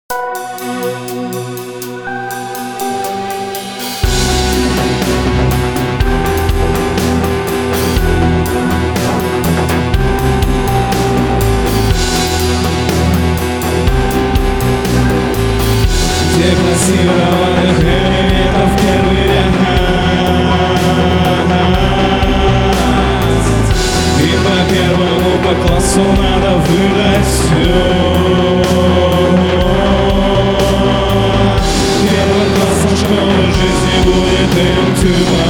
Деклассированных элементов первый ряд. И по первому по классу надо выдать все. Первым классом школы жизни будет МТВ.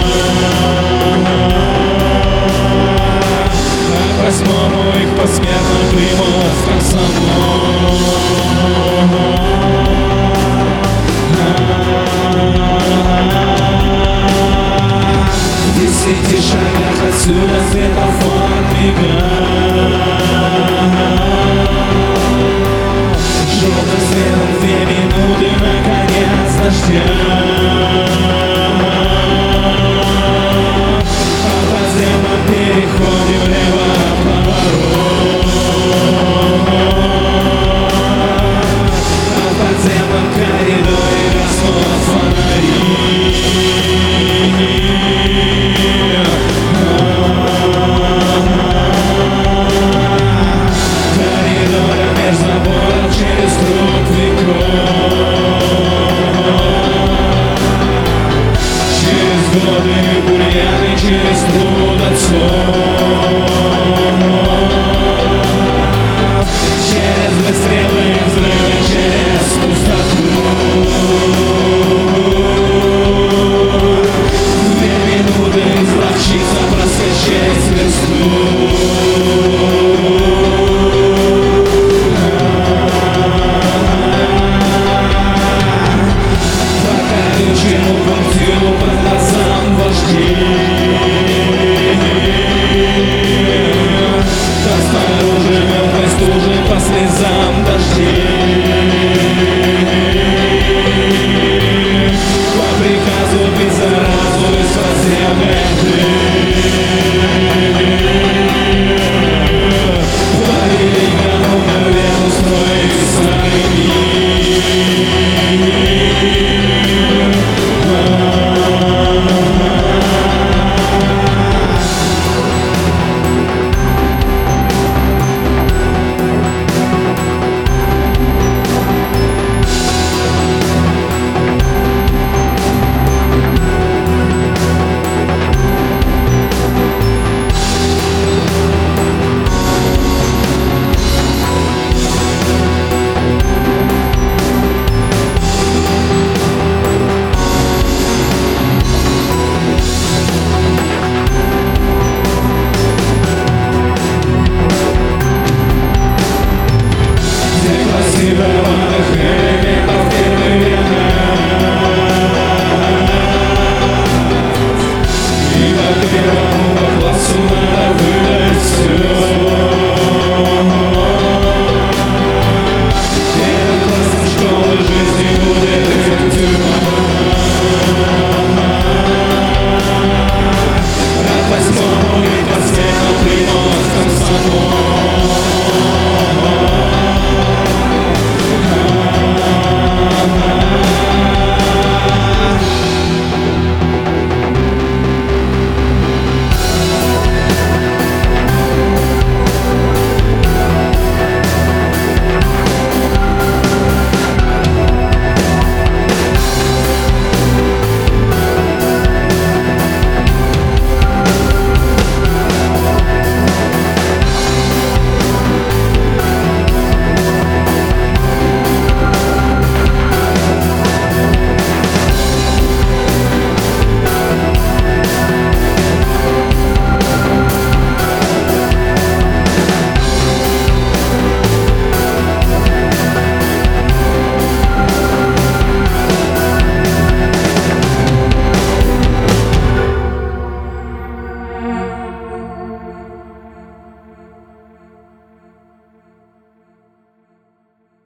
А к восьмому их посмертно примут в комсомол. В 10 шагах отсюда светофор мигает. Желтым светом 2 минуты, наконец, дождя. По подземном переходе влево поворот. А в подземном коридоре гаснут фонари. Через труд веков, через годы бурьяны, через труд отцов, через выстрелы, взрывы, через пустоту. 2 минуты изловчиться, просвещать версту. Снаружи мертвой стужи по слезам дождей.